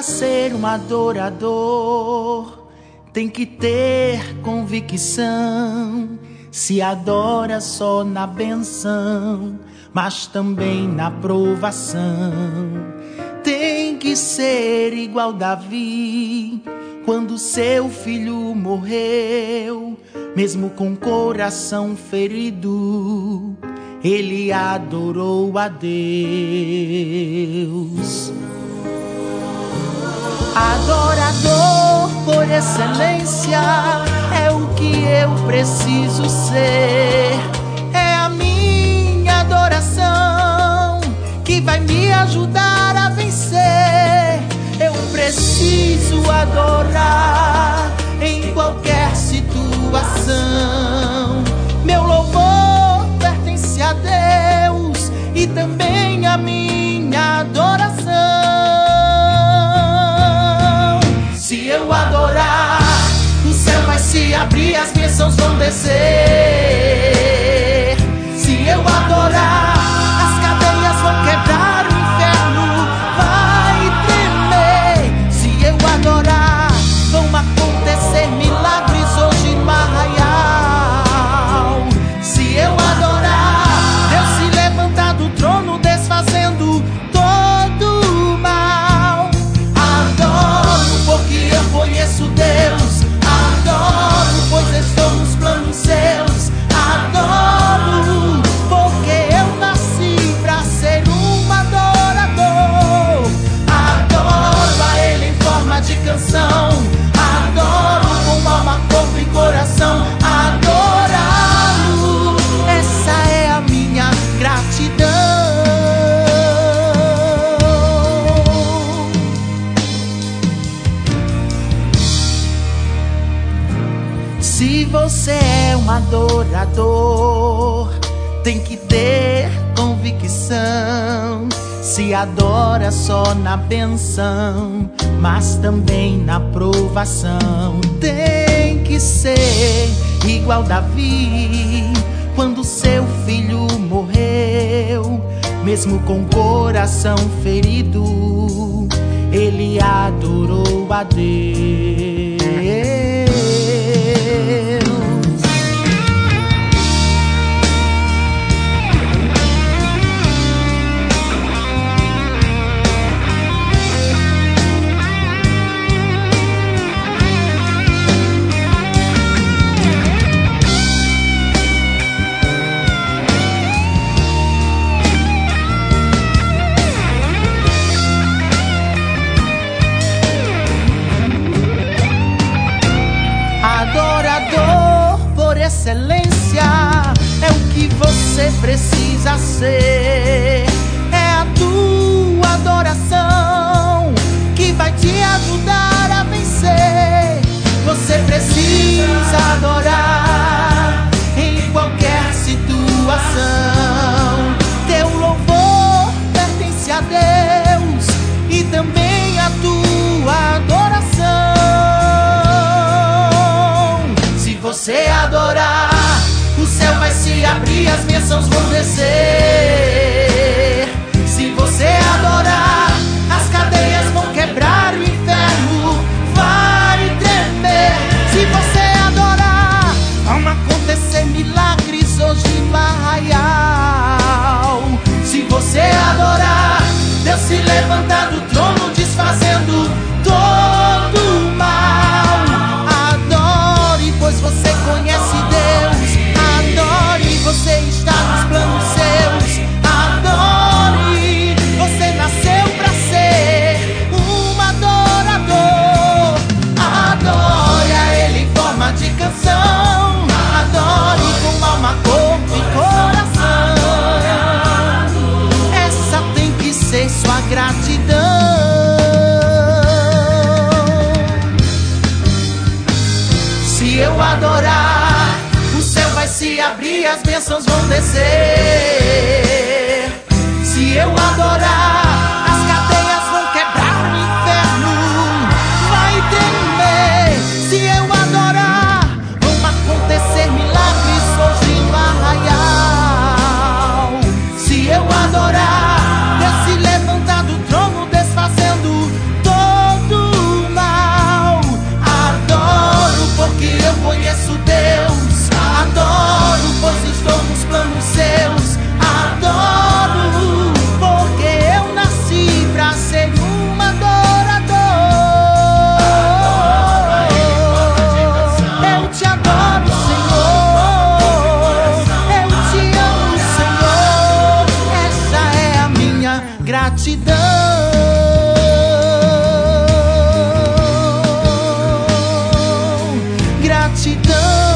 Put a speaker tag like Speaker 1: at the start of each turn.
Speaker 1: ser um adorador, tem que ter convicção. Se adora só na benção, mas também na provação. Tem que ser igual Davi, quando seu filho morreu, mesmo com o coração ferido, ele adorou a Deus. Adorador por excelência é o que eu preciso ser. É a minha adoração que vai me ajudar a vencer. Eu preciso adorar em qualquer situação. Meu louvor pertence a Deus e também a minha adoração. Se eu adorar, o céu vai se abrir, as bênçãos vão descer. Se eu adorar, as cadeias vão quebrar, o inferno vai tremer. Se eu adorar, vão acontecer milagres hoje no arraial. Se eu adorar, Deus se levanta do trono, desfazendo todo o mal. Adoro porque eu conheço Deus, adoro pois estou nos planos seus, adoro porque eu nasci pra ser um adorador. Adoro a Ele em forma de canção, adoro com alma, corpo e coração. Adorá-lo, essa é a minha gratidão. Se você é um adorador, tem que ter convicção. Se adora só na benção, mas também na provação. Tem que ser igual Davi, quando seu filho morreu, mesmo com o coração ferido, ele adorou a Deus. Excelência é o que você precisa ser. É a tua adoração que vai te ajudar a vencer. Você precisa adorar em qualquer situação. Teu louvor pertence a Deus e também a tua adoração. Se você adorar, o céu vai se abrir, as bênçãos vão descer. Se você adorar, as cadeias vão quebrar, o inferno vai tremer. Se você adorar, vão acontecer milagres hoje no arraial. Se você adorar, Deus se levanta do trono, desfazendo todo o mal. Adore, pois você conhece Deus. Adore, você está nos planos seus. Adore, você nasceu pra ser um adorador. Adore a Ele em forma de canção. Adore com alma, corpo e coração. Essa tem que ser sua gratidão. Se eu adorar, o céu vai se abrir, as bênçãos vão descer. Se eu adorar, as cadeias vão quebrar, o inferno vai tremer. Se eu adorar, vão acontecer milagres hoje no arraial. Se eu adorar, Deus se levanta do trono, desfazendo todo gratidão.